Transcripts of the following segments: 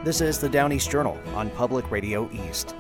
This is the Down East Journal on Public Radio East.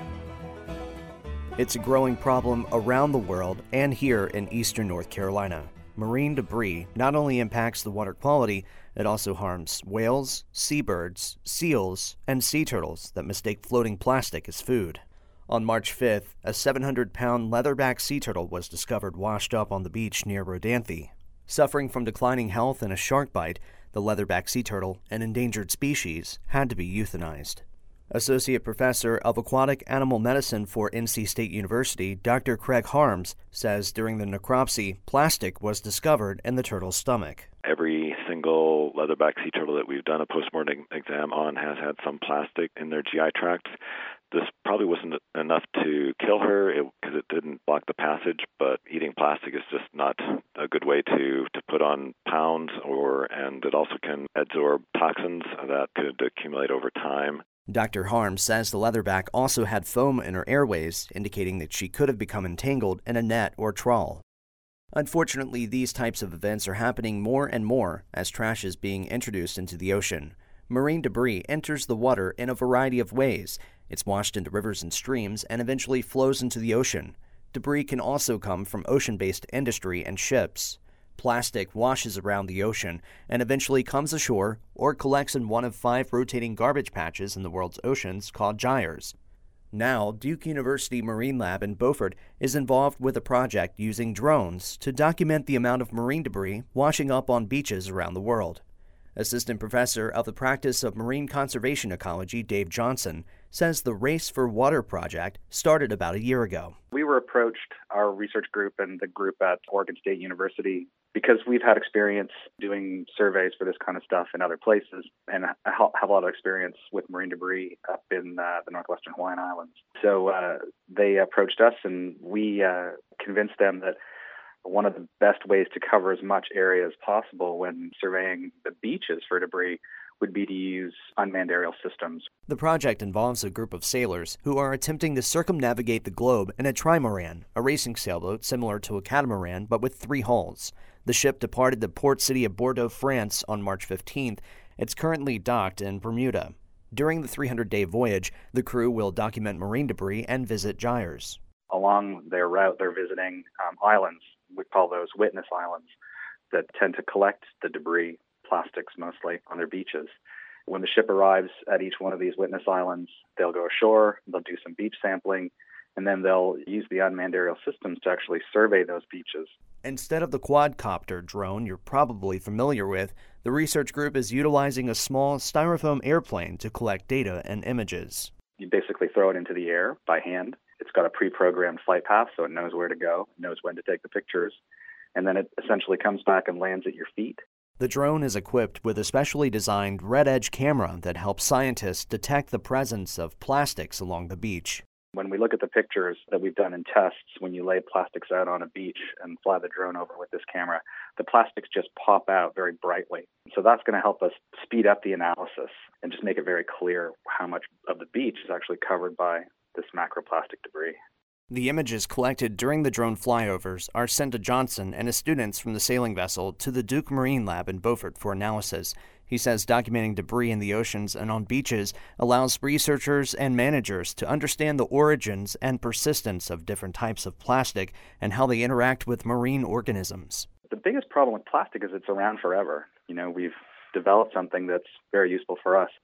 It's a growing problem around the world and here in eastern North Carolina. Marine debris not only impacts the water quality, it also harms whales, seabirds, seals, and sea turtles that mistake floating plastic as food. On March 5th, a 700-pound leatherback sea turtle was discovered washed up on the beach near Rodanthe. Suffering from declining health and a shark bite, the leatherback sea turtle, an endangered species, had to be euthanized. Associate Professor of Aquatic Animal Medicine for NC State University, Dr. Craig Harms, says during the necropsy, plastic was discovered in the turtle's stomach. Every single leatherback sea turtle that we've done a postmortem exam on has had some plastic in their GI tract. This probably wasn't enough to kill her because it didn't block the passage, but eating plastic is just not a good way to put on pounds, and it also can absorb toxins that could accumulate over time. Dr. Harms says the leatherback also had foam in her airways, indicating that she could have become entangled in a net or trawl. Unfortunately, these types of events are happening more and more as trash is being introduced into the ocean. Marine debris enters the water in a variety of ways. It's washed into rivers and streams and eventually flows into the ocean. Debris can also come from ocean-based industry and ships. Plastic washes around the ocean and eventually comes ashore or collects in one of 5 rotating garbage patches in the world's oceans called gyres. Now, Duke University Marine Lab in Beaufort is involved with a project using drones to document the amount of marine debris washing up on beaches around the world. Assistant Professor of the Practice of Marine Conservation Ecology, Dave Johnson, says the Race for Water project started about a year ago. We were approached, our research group and the group at Oregon State University, because we've had experience doing surveys for this kind of stuff in other places and have a lot of experience with marine debris up in the northwestern Hawaiian Islands. So they approached us and we convinced them that one of the best ways to cover as much area as possible when surveying the beaches for debris would be to use unmanned aerial systems. The project involves a group of sailors who are attempting to circumnavigate the globe in a trimaran, a racing sailboat similar to a catamaran but with 3 hulls. The ship departed the port city of Bordeaux, France on March 15th. It's currently docked in Bermuda. During the 300-day voyage, the crew will document marine debris and visit gyres. Along their route, they're visiting islands. We call those witness islands that tend to collect the debris, plastics mostly, on their beaches. When the ship arrives at each one of these witness islands, they'll go ashore, they'll do some beach sampling, and then they'll use the unmanned aerial systems to actually survey those beaches. Instead of the quadcopter drone you're probably familiar with, the research group is utilizing a small styrofoam airplane to collect data and images. You basically throw it into the air by hand. It's got a pre-programmed flight path, so it knows where to go, knows when to take the pictures, and then it essentially comes back and lands at your feet. The drone is equipped with a specially designed red edge camera that helps scientists detect the presence of plastics along the beach. When we look at the pictures that we've done in tests, when you lay plastics out on a beach and fly the drone over with this camera, the plastics just pop out very brightly. So that's going to help us speed up the analysis and just make it very clear how much of the beach is actually covered by this macroplastic debris. The images collected during the drone flyovers are sent to Johnson and his students from the sailing vessel to the Duke Marine Lab in Beaufort for analysis. He says documenting debris in the oceans and on beaches allows researchers and managers to understand the origins and persistence of different types of plastic and how they interact with marine organisms. The biggest problem with plastic is it's around forever. We've developed something that's very useful for us.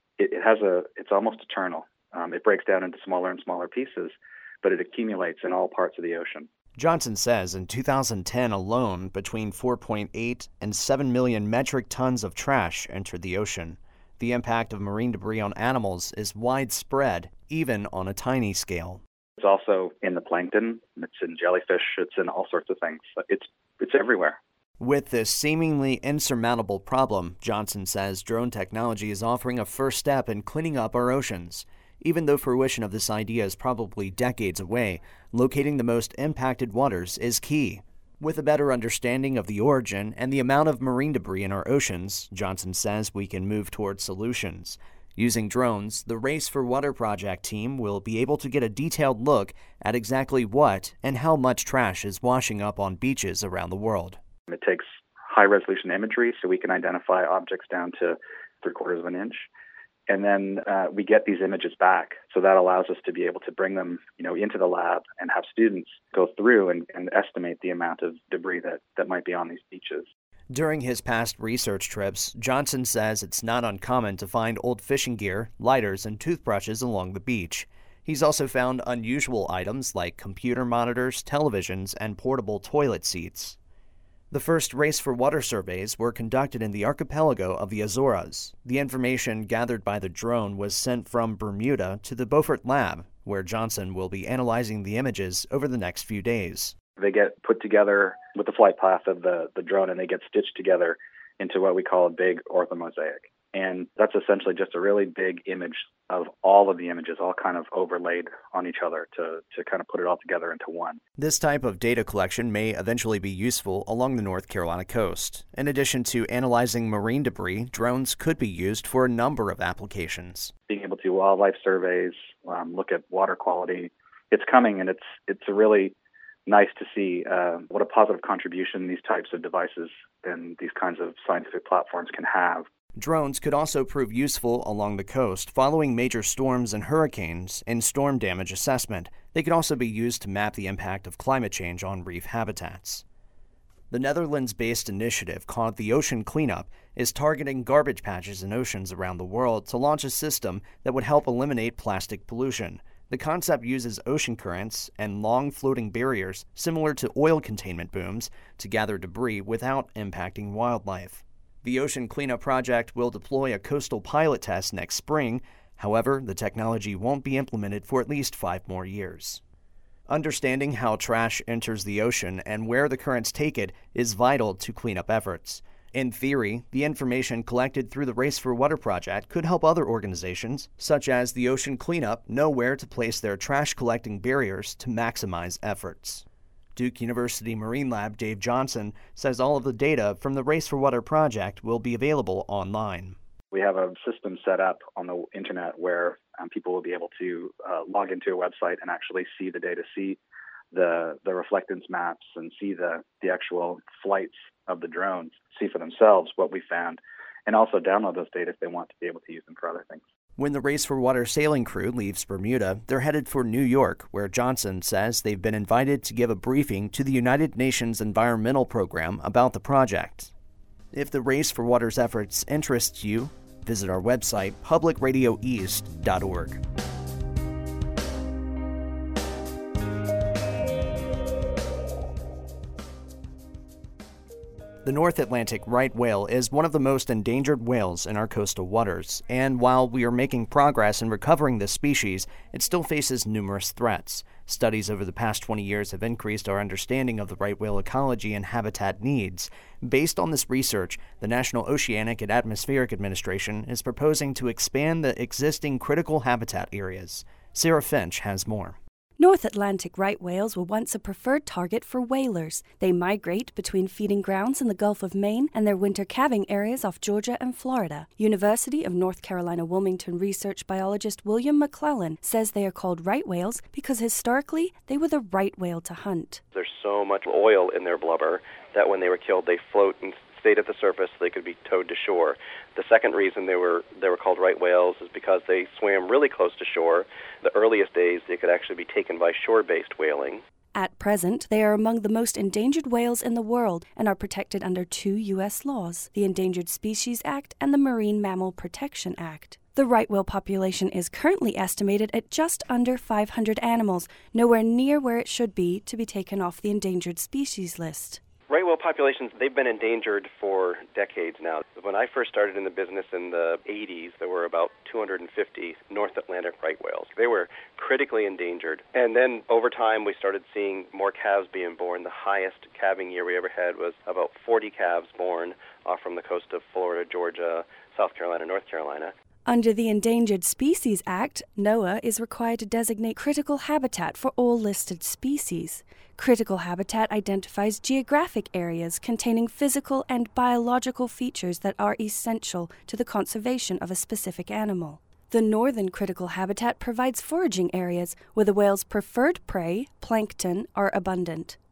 It's almost eternal. It breaks down into smaller and smaller pieces, but it accumulates in all parts of the ocean. Johnson says in 2010 alone, between 4.8 and 7 million metric tons of trash entered the ocean. The impact of marine debris on animals is widespread, even on a tiny scale. It's also in the plankton, it's in jellyfish, it's in all sorts of things. It's everywhere. With this seemingly insurmountable problem, Johnson says drone technology is offering a first step in cleaning up our oceans. Even though fruition of this idea is probably decades away, locating the most impacted waters is key. With a better understanding of the origin and the amount of marine debris in our oceans, Johnson says we can move towards solutions. Using drones, the Race for Water project team will be able to get a detailed look at exactly what and how much trash is washing up on beaches around the world. It takes high-resolution imagery so we can identify objects down to 3/4 of an inch. and then we get these images back. So that allows us to be able to bring them, into the lab and have students go through and estimate the amount of debris that might be on these beaches. During his past research trips, Johnson says it's not uncommon to find old fishing gear, lighters, and toothbrushes along the beach. He's also found unusual items like computer monitors, televisions, and portable toilet seats. The first Race for Water surveys were conducted in the archipelago of the Azores. The information gathered by the drone was sent from Bermuda to the Beaufort Lab, where Johnson will be analyzing the images over the next few days. They get put together with the flight path of the drone, and they get stitched together into what we call a big orthomosaic. And that's essentially just a really big image of all of the images, all kind of overlaid on each other to kind of put it all together into one. This type of data collection may eventually be useful along the North Carolina coast. In addition to analyzing marine debris, drones could be used for a number of applications. Being able to do wildlife surveys, look at water quality, it's coming, and it's really nice to see what a positive contribution these types of devices and these kinds of scientific platforms can have. Drones could also prove useful along the coast following major storms and hurricanes in storm damage assessment. They could also be used to map the impact of climate change on reef habitats. The Netherlands-based initiative called the Ocean Cleanup is targeting garbage patches in oceans around the world to launch a system that would help eliminate plastic pollution. The concept uses ocean currents and long floating barriers similar to oil containment booms to gather debris without impacting wildlife. The Ocean Cleanup Project will deploy a coastal pilot test next spring. However, the technology won't be implemented for at least 5 more years. Understanding how trash enters the ocean and where the currents take it is vital to cleanup efforts. In theory, the information collected through the Race for Water project could help other organizations, such as the Ocean Cleanup, know where to place their trash-collecting barriers to maximize efforts. Duke University Marine Lab Dave Johnson says all of the data from the Race for Water project will be available online. We have a system set up on the internet where people will be able to log into a website and actually see the data, see the reflectance maps, and see the actual flights of the drones, see for themselves what we found, and also download those data if they want to be able to use them for other things. When the Race for Water sailing crew leaves Bermuda, they're headed for New York, where Johnson says they've been invited to give a briefing to the United Nations Environmental Program about the project. If the Race for Water's efforts interest you, visit our website, publicradioeast.org. The North Atlantic right whale is one of the most endangered whales in our coastal waters, and while we are making progress in recovering this species, it still faces numerous threats. Studies over the past 20 years have increased our understanding of the right whale ecology and habitat needs. Based on this research, the National Oceanic and Atmospheric Administration is proposing to expand the existing critical habitat areas. Sarah Finch has more. North Atlantic right whales were once a preferred target for whalers. They migrate between feeding grounds in the Gulf of Maine and their winter calving areas off Georgia and Florida. University of North Carolina Wilmington research biologist William McClellan says they are called right whales because historically they were the right whale to hunt. There's so much oil in their blubber that when they were killed they float and stayed at the surface so they could be towed to shore. The second reason they were called right whales is because they swam really close to shore. The earliest days they could actually be taken by shore-based whaling. At present, they are among the most endangered whales in the world and are protected under 2 U.S. laws, the Endangered Species Act and the Marine Mammal Protection Act. The right whale population is currently estimated at just under 500 animals, nowhere near where it should be to be taken off the endangered species list. Right whale populations, they've been endangered for decades now. When I first started in the business in the 80s, there were about 250 North Atlantic right whales. They were critically endangered. And then over time, we started seeing more calves being born. The highest calving year we ever had was about 40 calves born off from the coast of Florida, Georgia, South Carolina, North Carolina. Under the Endangered Species Act, NOAA is required to designate critical habitat for all listed species. Critical habitat identifies geographic areas containing physical and biological features that are essential to the conservation of a specific animal. The northern critical habitat provides foraging areas where the whale's preferred prey, plankton, are abundant.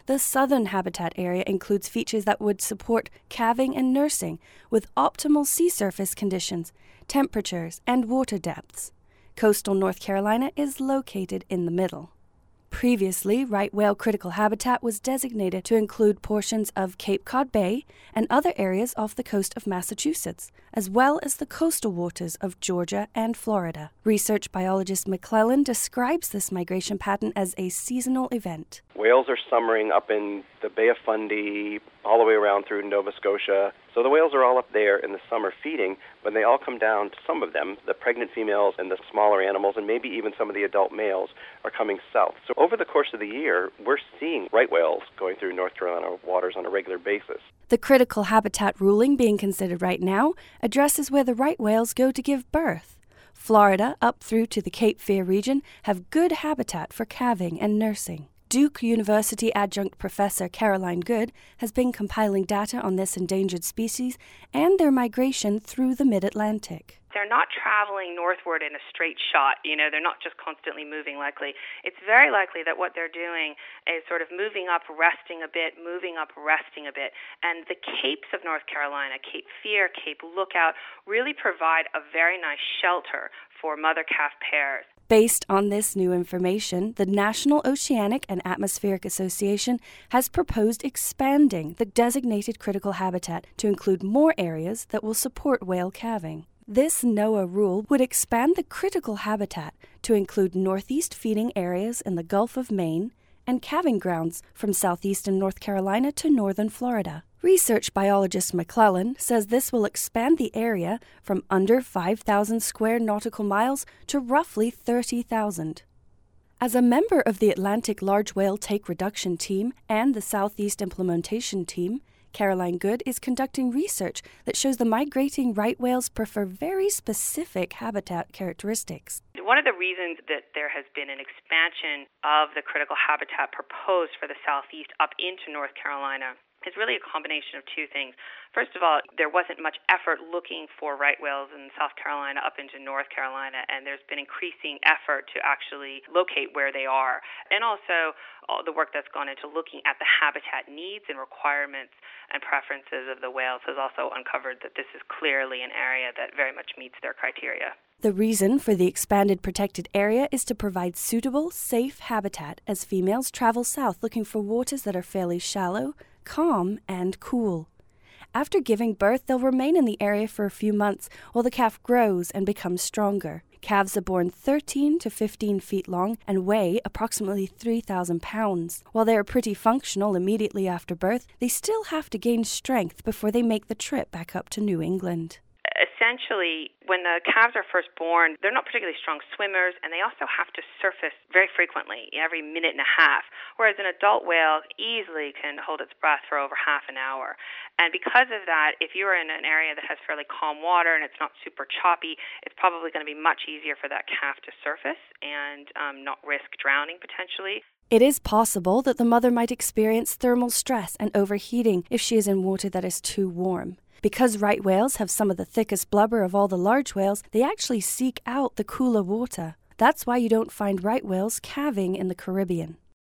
The southern habitat area includes features that would support calving and nursing with optimal sea surface conditions, temperatures, and water depths. Coastal North Carolina is located in the middle. Previously, right whale critical habitat was designated to include portions of Cape Cod Bay and other areas off the coast of Massachusetts, as well as the coastal waters of Georgia and Florida. Research biologist McClellan describes this migration pattern as a seasonal event. Whales are summering up in the Bay of Fundy, all the way around through Nova Scotia. So the whales are all up there in the summer feeding. When they all come down, some of them, the pregnant females and the smaller animals, and maybe even some of the adult males, are coming south. So over the course of the year, we're seeing right whales going through North Carolina waters on a regular basis. The critical habitat ruling being considered right now addresses where the right whales go to give birth. Florida, up through to the Cape Fear region, have good habitat for calving and nursing. Duke University adjunct professor Caroline Good has been compiling data on this endangered species and their migration through the mid-Atlantic. They're not traveling northward in a straight shot. They're not just constantly moving likely. It's very likely that what they're doing is sort of moving up, resting a bit, moving up, resting a bit. And the capes of North Carolina, Cape Fear, Cape Lookout, really provide a very nice shelter for mother-calf pairs. Based on this new information, the National Oceanic and Atmospheric Association has proposed expanding the designated critical habitat to include more areas that will support whale calving. This NOAA rule would expand the critical habitat to include northeast feeding areas in the Gulf of Maine and calving grounds from southeastern North Carolina to northern Florida. Research biologist McClellan says this will expand the area from under 5,000 square nautical miles to roughly 30,000. As a member of the Atlantic Large Whale Take Reduction Team and the Southeast Implementation Team, Caroline Good is conducting research that shows the migrating right whales prefer very specific habitat characteristics. One of the reasons that there has been an expansion of the critical habitat proposed for the Southeast up into North Carolina is really a combination of two things. First of all, there wasn't much effort looking for right whales in South Carolina up into North Carolina, and there's been increasing effort to actually locate where they are. And also, all the work that's gone into looking at the habitat needs and requirements and preferences of the whales has also uncovered that this is clearly an area that very much meets their criteria. The reason for the expanded protected area is to provide suitable, safe habitat as females travel south looking for waters that are fairly shallow, calm, and cool. After giving birth, they'll remain in the area for a few months while the calf grows and becomes stronger. Calves are born 13 to 15 feet long and weigh approximately 3,000 pounds. While they are pretty functional immediately after birth, they still have to gain strength before they make the trip back up to New England. Essentially, when the calves are first born, they're not particularly strong swimmers, and they also have to surface very frequently, every minute and a half, whereas an adult whale easily can hold its breath for over half an hour. And because of that, if you're in an area that has fairly calm water and it's not super choppy, it's probably going to be much easier for that calf to surface and not risk drowning potentially. It is possible that the mother might experience thermal stress and overheating if she is in water that is too warm. Because right whales have some of the thickest blubber of all the large whales, they actually seek out the cooler water. That's why you don't find right whales calving in the Caribbean.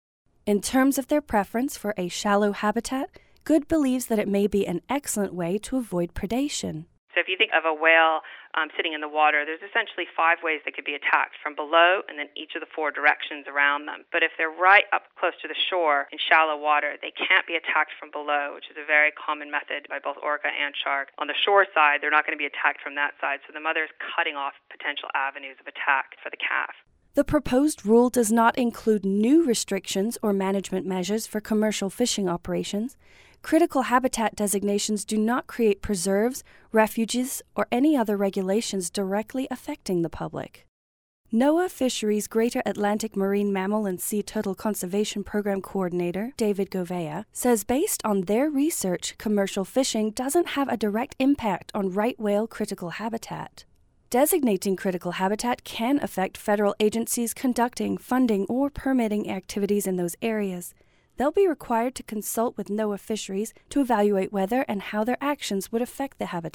In terms of their preference for a shallow habitat, Good believes that it may be an excellent way to avoid predation. So if you think of a whale sitting in the water, there's essentially 5 ways they could be attacked, from below and then each of the 4 directions around them. But if they're right up close to the shore in shallow water, they can't be attacked from below, which is a very common method by both orca and shark. On the shore side, they're not going to be attacked from that side, so the mother is cutting off potential avenues of attack for the calf. The proposed rule does not include new restrictions or management measures for commercial fishing operations. Critical habitat designations do not create preserves, refuges, or any other regulations directly affecting the public. NOAA Fisheries Greater Atlantic Marine Mammal and Sea Turtle Conservation Program Coordinator, David Govea, says based on their research, commercial fishing doesn't have a direct impact on right whale critical habitat. Designating critical habitat can affect federal agencies conducting, funding, or permitting activities in those areas. They'll be required to consult with NOAA Fisheries to evaluate whether and how their actions would affect the habitat.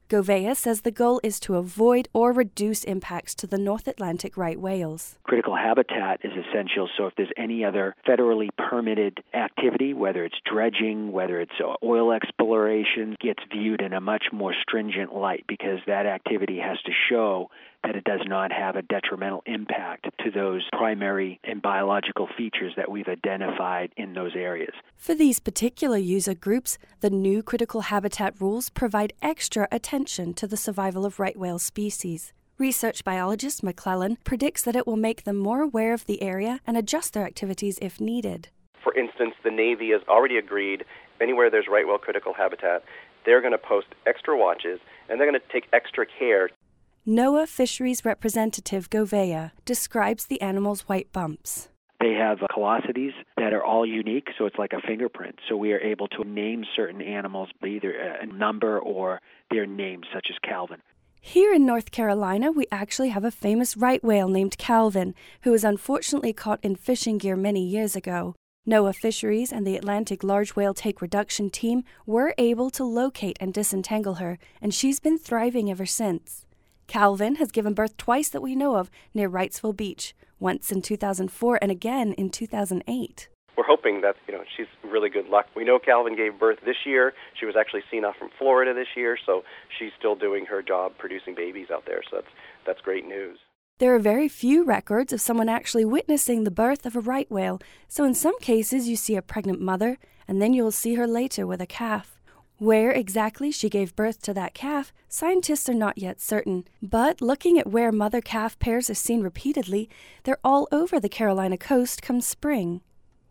Gouveia says the goal is to avoid or reduce impacts to the North Atlantic right whales. Critical habitat is essential, so if there's any other federally permitted activity, whether it's dredging, whether it's oil exploration, gets viewed in a much more stringent light because that activity has to show that it does not have a detrimental impact to those primary and biological features that we've identified in those areas. For these particular user groups, the new critical habitat rules provide extra attention to the survival of right whale species. Research biologist McClellan predicts that it will make them more aware of the area and adjust their activities if needed. For instance, the Navy has already agreed anywhere there's right whale critical habitat, they're going to post extra watches and they're going to take extra care. NOAA Fisheries representative Gouveia describes the animal's white bumps. They have callosities that are all unique, so it's like a fingerprint. So we are able to name certain animals, either a number or their names, such as Calvin. Here in North Carolina, we actually have a famous right whale named Calvin, who was unfortunately caught in fishing gear many years ago. NOAA Fisheries and the Atlantic Large Whale Take Reduction Team were able to locate and disentangle her, and she's been thriving ever since. Calvin has given birth twice that we know of near Wrightsville Beach, once in 2004 and again in 2008. We're hoping that, she's really good luck. We know Calvin gave birth this year. She was actually seen off from Florida this year, so she's still doing her job producing babies out there, so that's great news. There are very few records of someone actually witnessing the birth of a right whale, so in some cases you see a pregnant mother, and then you'll see her later with a calf. Where exactly she gave birth to that calf, scientists are not yet certain. But looking at where mother-calf pairs are seen repeatedly, they're all over the Carolina coast come spring.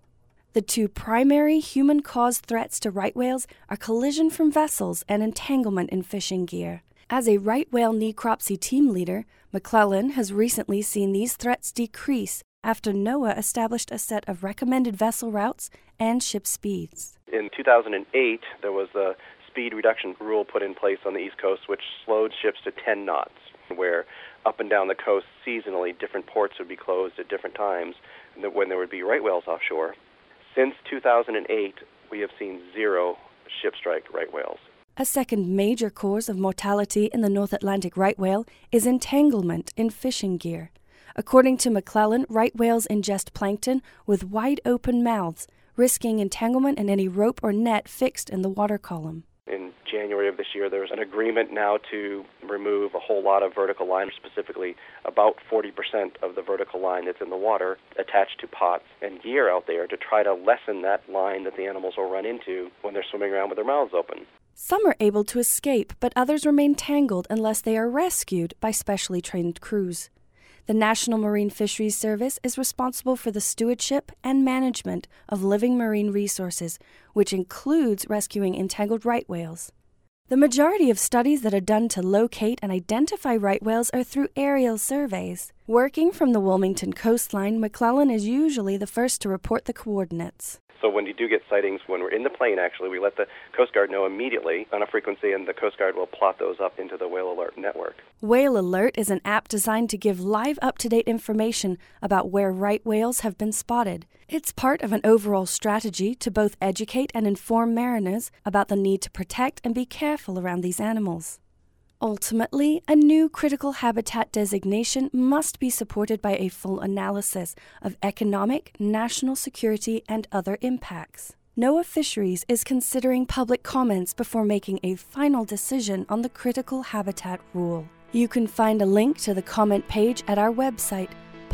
The two primary human-caused threats to right whales are collision from vessels and entanglement in fishing gear. As a right whale necropsy team leader, McClellan has recently seen these threats decrease after NOAA established a set of recommended vessel routes and ship speeds. In 2008, there was a speed reduction rule put in place on the East Coast, which slowed ships to 10 knots, where up and down the coast seasonally different ports would be closed at different times when there would be right whales offshore. Since 2008, we have seen 0 ship strike right whales. A second major cause of mortality in the North Atlantic right whale is entanglement in fishing gear. According to McClellan, right whales ingest plankton with wide open mouths, risking entanglement in any rope or net fixed in the water column. In January of this year, there was an agreement now to remove a whole lot of vertical line, specifically about 40% of the vertical line that's in the water attached to pots and gear out there to try to lessen that line that the animals will run into when they're swimming around with their mouths open. Some are able to escape, but others remain tangled unless they are rescued by specially trained crews. The National Marine Fisheries Service is responsible for the stewardship and management of living marine resources, which includes rescuing entangled right whales. The majority of studies that are done to locate and identify right whales are through aerial surveys. Working from the Wilmington coastline, McClellan is usually the first to report the coordinates. So when you do get sightings, when we're in the plane, actually, we let the Coast Guard know immediately on a frequency, and the Coast Guard will plot those up into the Whale Alert network. Whale Alert is an app designed to give live, up-to-date information about where right whales have been spotted. It's part of an overall strategy to both educate and inform mariners about the need to protect and be careful around these animals. Ultimately, a new critical habitat designation must be supported by a full analysis of economic, national security, and other impacts. NOAA Fisheries is considering public comments before making a final decision on the critical habitat rule. You can find a link to the comment page at our website,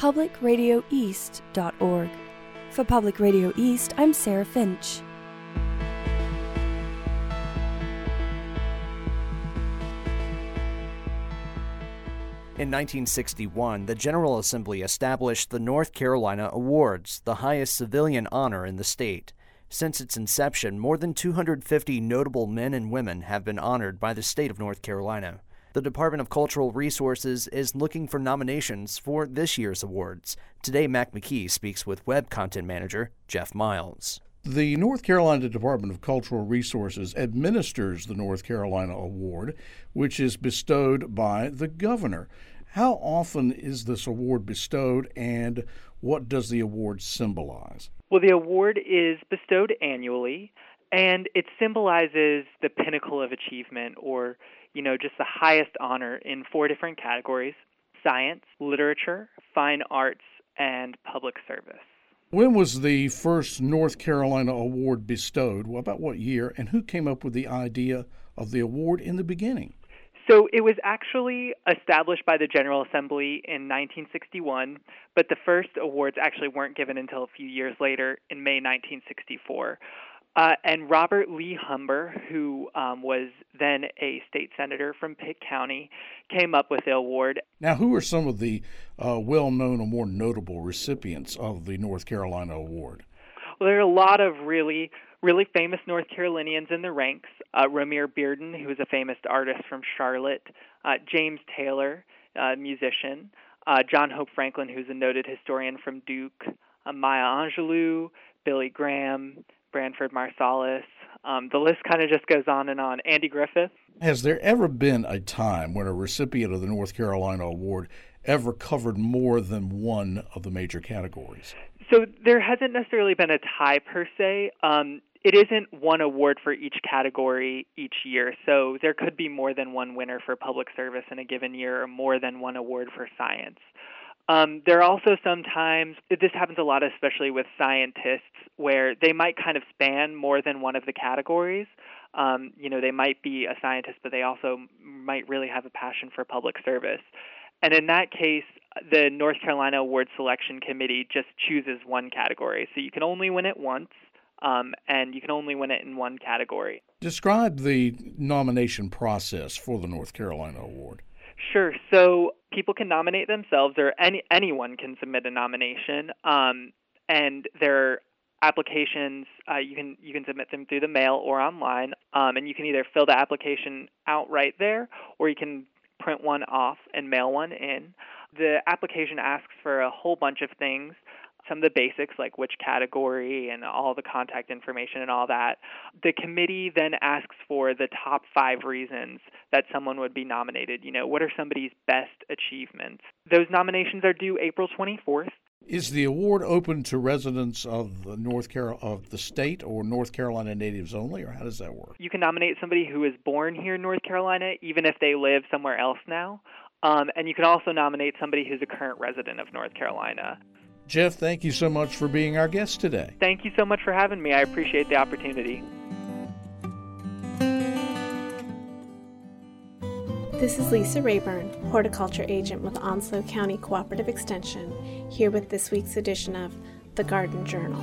publicradioeast.org. For Public Radio East, I'm Sarah Finch. In 1961, the General Assembly established the North Carolina Awards, the highest civilian honor in the state. Since its inception, more than 250 notable men and women have been honored by the state of North Carolina. The Department of Cultural Resources is looking for nominations for this year's awards. Today, Mac McKee speaks with Web Content Manager Jeff Miles. The North Carolina Department of Cultural Resources administers the North Carolina Award, which is bestowed by the governor. How often is this award bestowed, and what does the award symbolize? Well, the award is bestowed annually, and it symbolizes the pinnacle of achievement, or just the highest honor in 4 different categories: science, literature, fine arts, and public service. When was the first North Carolina award bestowed? About what year? And who came up with the idea of the award in the beginning? So it was actually established by the General Assembly in 1961, but the first awards actually weren't given until a few years later in May 1964. And Robert Lee Humber, who was then a state senator from Pitt County, came up with the award. Now, who are some of the well-known or more notable recipients of the North Carolina Award? Well, there are a lot of really famous North Carolinians in the ranks. Romare Bearden, who is a famous artist from Charlotte. James Taylor, a musician. John Hope Franklin, who's a noted historian from Duke. Maya Angelou, Billy Graham, Branford Marsalis. The list kind of just goes on and on. Andy Griffith. Has there ever been a time when a recipient of the North Carolina Award ever covered more than one of the major categories? So there hasn't necessarily been a tie per se. It isn't one award for each category each year. So there could be more than one winner for public service in a given year or more than one award for science. There are also sometimes, this happens a lot especially with scientists, where they might kind of span more than one of the categories. They might be a scientist, but they also might really have a passion for public service. And in that case, the North Carolina Award Selection Committee just chooses one category. So you can only win it once, and you can only win it in one category. Describe the nomination process for the North Carolina Award. Sure. So people can nominate themselves, or anyone can submit a nomination, and their applications, you can submit them through the mail or online, and you can either fill the application out right there, or you can print one off and mail one in. The application asks for a whole bunch of things, some of the basics like which category and all the contact information and all that. The committee then asks for the top 5 reasons that someone would be nominated. What are somebody's best achievements? Those nominations are due April 24th. Is the award open to residents of the state or North Carolina natives only, or how does that work? You can nominate somebody who is born here in North Carolina, even if they live somewhere else now. And you can also nominate somebody who's a current resident of North Carolina. Jeff, thank you so much for being our guest today. Thank you so much for having me. I appreciate the opportunity. This is Lisa Rayburn, Horticulture Agent with Onslow County Cooperative Extension, here with this week's edition of The Garden Journal.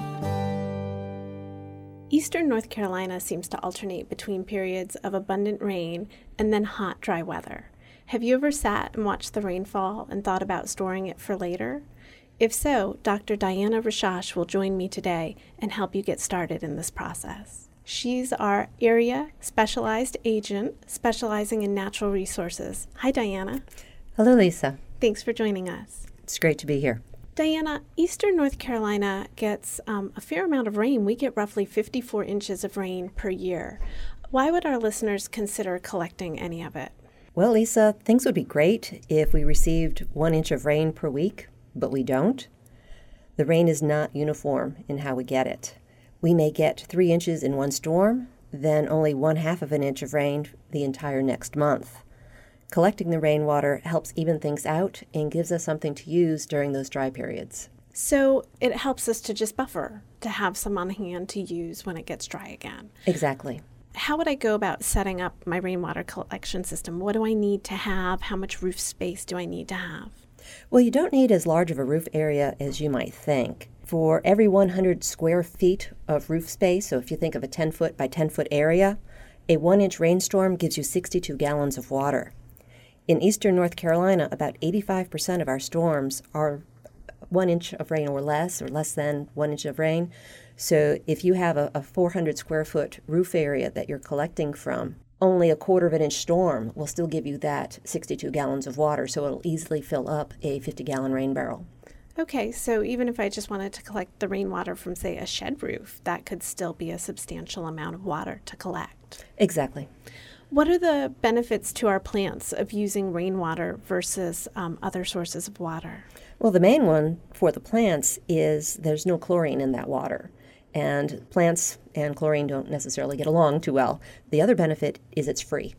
Eastern North Carolina seems to alternate between periods of abundant rain and then hot, dry weather. Have you ever sat and watched the rainfall and thought about storing it for later? If so, Dr. Diana Rashash will join me today and help you get started in this process. She's our area specialized agent specializing in natural resources. Hi, Diana. Hello, Lisa. Thanks for joining us. It's great to be here. Diana, Eastern North Carolina gets a fair amount of rain. We get roughly 54 inches of rain per year. Why would our listeners consider collecting any of it? Well, Lisa, things would be great if we received 1 inch of rain per week, but we don't. The rain is not uniform in how we get it. We may get 3 inches in one storm, then only 1/2 of an inch of rain the entire next month. Collecting the rainwater helps even things out and gives us something to use during those dry periods. So it helps us to just buffer, to have some on hand to use when it gets dry again. Exactly. How would I go about setting up my rainwater collection system? What do I need to have? How much roof space do I need to have? Well, you don't need as large of a roof area as you might think. For every 100 square feet of roof space, so if you think of a 10-foot by 10-foot area, a 1-inch rainstorm gives you 62 gallons of water. In eastern North Carolina, about 85% of our storms are 1 inch of rain or less than 1 inch of rain. So if you have a 400 square foot roof area that you're collecting from, only a 1/4 of an inch storm will still give you that 62 gallons of water, so it'll easily fill up a 50-gallon rain barrel. Okay, so even if I just wanted to collect the rainwater from, say, a shed roof, that could still be a substantial amount of water to collect. Exactly. What are the benefits to our plants of using rainwater versus other sources of water? Well, the main one for the plants is there's no chlorine in that water. And plants and chlorine don't necessarily get along too well. The other benefit is it's free.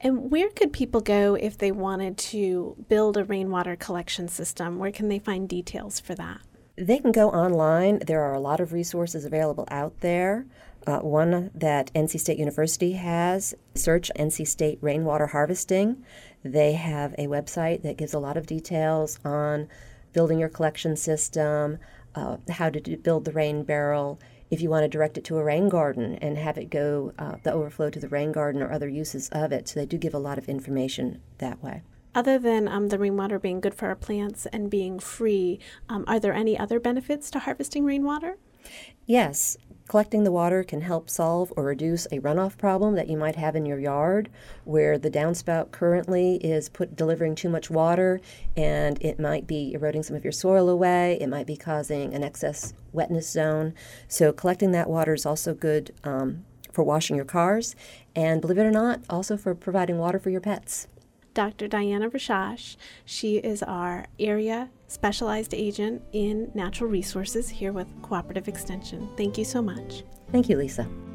And where could people go if they wanted to build a rainwater collection system? Where can they find details for that? They can go online. There are a lot of resources available out there. One that NC State University has, search NC State Rainwater Harvesting. They have a website that gives a lot of details on building your collection system, how to build the rain barrel, if you want to direct it to a rain garden and have it go, the overflow to the rain garden or other uses of it. So they do give a lot of information that way. Other than the rainwater being good for our plants and being free, are there any other benefits to harvesting rainwater? Yes. Collecting the water can help solve or reduce a runoff problem that you might have in your yard, where the downspout currently is delivering too much water, and it might be eroding some of your soil away. It might be causing an excess wetness zone. So collecting that water is also good for washing your cars, and believe it or not, also for providing water for your pets. Dr. Diana Rashash. She is our area specialized agent in natural resources here with Cooperative Extension. Thank you so much. Thank you, Lisa.